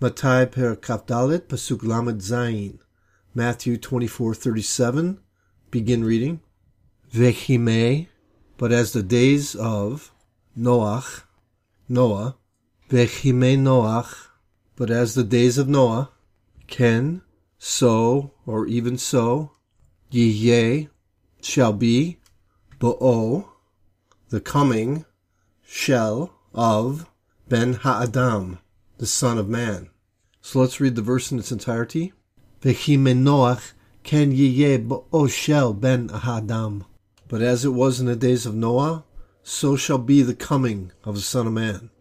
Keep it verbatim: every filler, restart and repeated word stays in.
Matai per Kafdalet Pasuk Lamed Zayin. Matthew twenty-four thirty-seven. Begin reading. Vechime, but as the days of Noach, Noah, Vechime Noach, but as the days of Noah, Ken, so, or even so, Yeh, shall be, Bo'o, the coming, shall, of, Ben Ha'adam, the Son of Man. So let's read the verse in its entirety. Vechime Noach, Ken Yeh Bo'o shel Ben Ha'adam. But as it was in the days of Noah, so shall be the coming of the Son of Man.